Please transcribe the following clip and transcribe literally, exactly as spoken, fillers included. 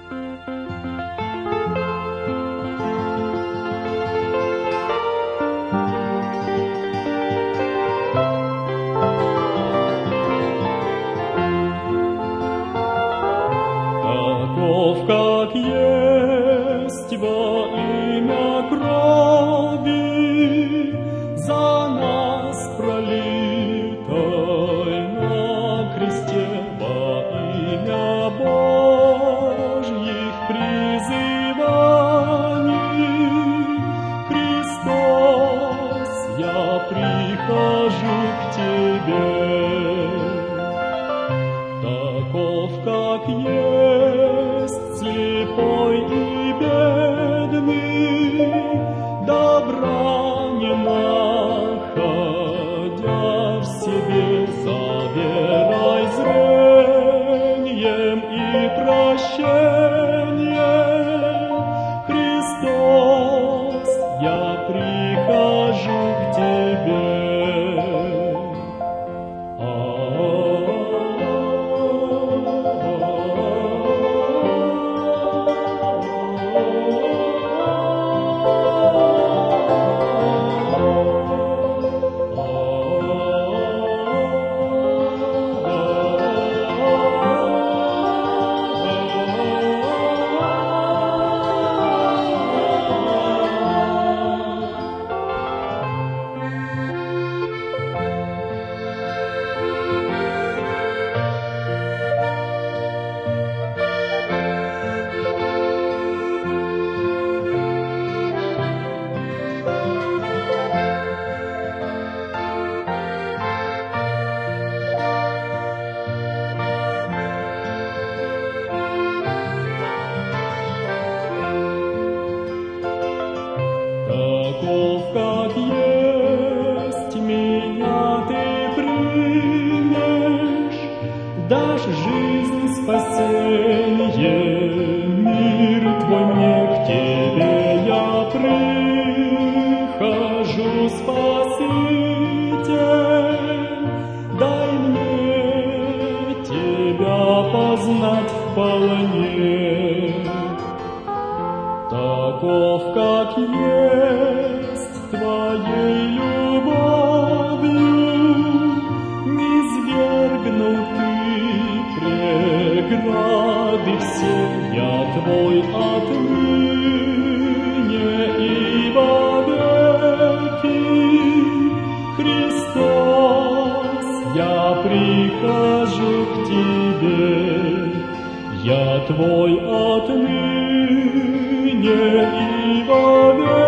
Таков, как есть, во имя крови за нас пролитой на кресте, во имя Божьих призываний. Христос, я прихожу к Тебе. Таков, как есть, слепой и бедный, добра не находя в себе, забирай зрением и прощением. Христос, я прихожу к Тебе. Таков, как есть, меня Ты примешь, дашь жизнь, спасенье, мир Твой мне, к Тебе я прихожу, Спаситель, дай мне Тебя познать вполне. Таков, как есть, Твоей любовью низвергнул Ты преграды все, я Твой отныне и вовеки. Христос, я прихожу к Тебе, я Твой отныне и вовеки.